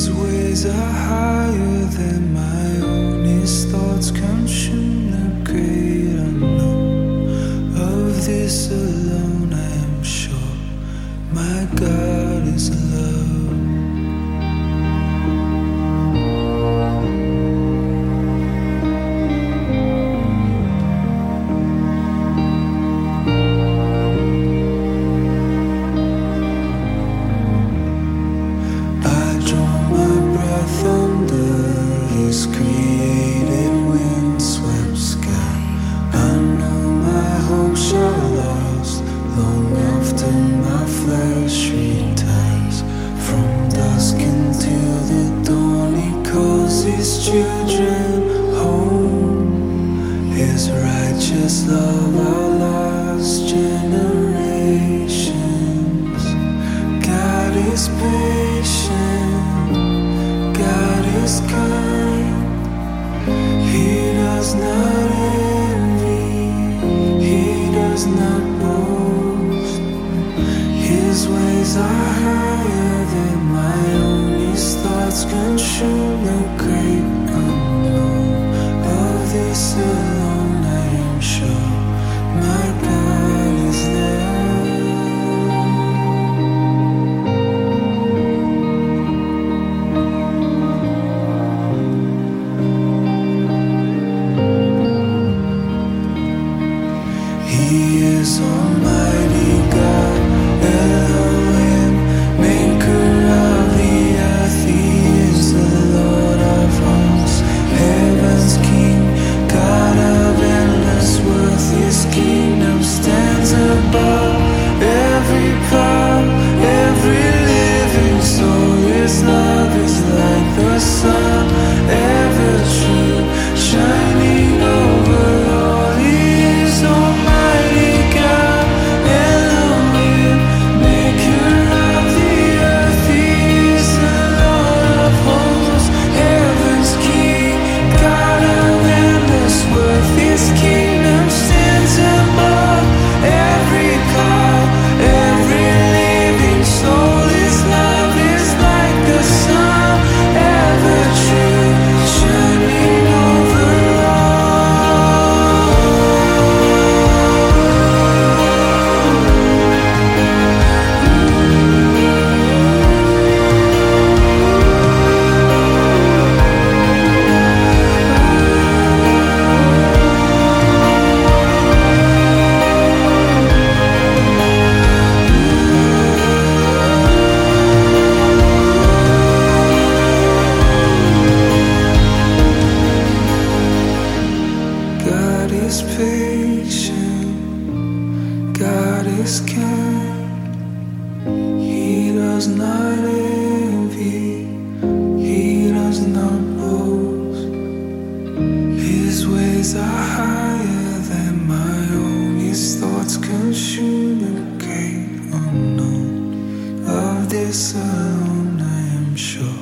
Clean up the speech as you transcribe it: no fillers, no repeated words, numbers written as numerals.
His ways are higher than my own. His thoughts consume the great unknown. Of this alone I am sure. My God is love. Created windswept sky. I know my hope shall last long after my flesh retires. From dusk until the dawn, He calls His children home. His righteous love outlasts generations. God is patient, God is kind. He does not envy, He does not boast. His ways are higher than my own. His thoughts consume the great unknown. Of this alone I am sure. My God is love. He is Almighty God, Elohim, Maker of the earth. He is the Lord of hosts, heaven's King, God of endless worth. His kingdom stands above every power, every living soul. His love is like the sun, ever true, shining over all. He is Almighty God, Elohim, Maker of the earth. He is the Lord of hosts, heaven's King, God of endless worth. His kingdom stands above every power, every living soul. His love is like the sun, ever true, shining over God is patient, God is kind. He does not envy, He does not boast. His ways are higher than my own. His thoughts consume the great unknown. Of this alone I am sure.